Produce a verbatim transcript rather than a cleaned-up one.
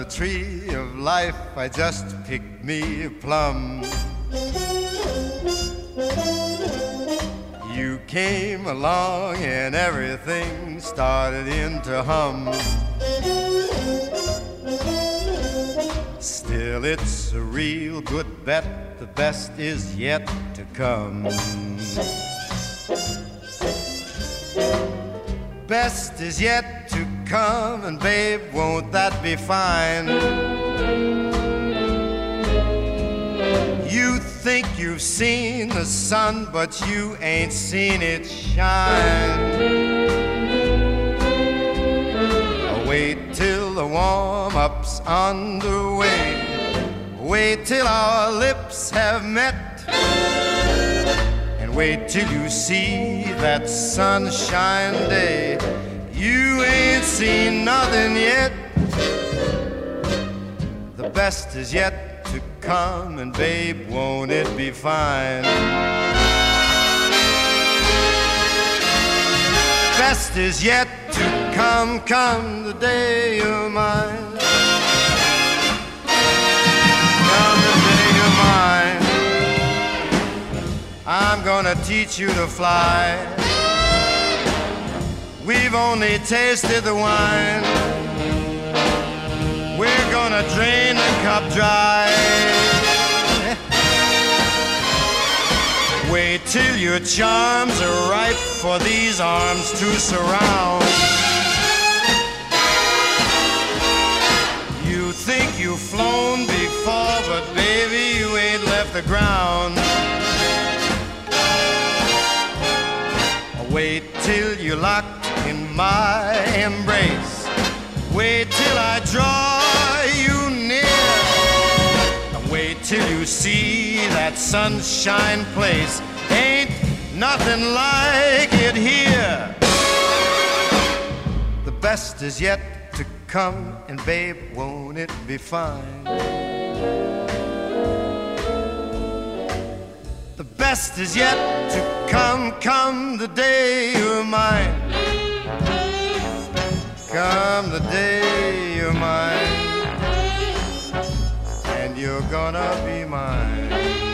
tree of life, I just picked me a plum. You came along and everything started in to hum. Still, it's a real good bet, the best is yet to come. Best is yet to come, and babe, won't that be fine? You think you've seen the sun, but you ain't seen it shine. Wait till the warm-up's underway. Wait till our lips have met. And wait till you see that sunshine day. You ain't seen nothing yet. The best is yet to come, and babe, won't it be fine? Best is yet to come, come the day you're mine. Come the day you're mine. I'm gonna teach you to fly. We've only tasted the wine. We're gonna drain the cup dry. Wait till your charms are ripe for these arms to surround. You think you've flown before, but baby, you ain't left the ground. Wait till you're locked in my embrace. Wait till I draw you near. Wait till you see that sunshine place. Ain't nothing like it here. The best is yet to come, and babe, won't it be fine? The best is yet to come, come the day you're mine. Come the day you're mine, and you're gonna be mine.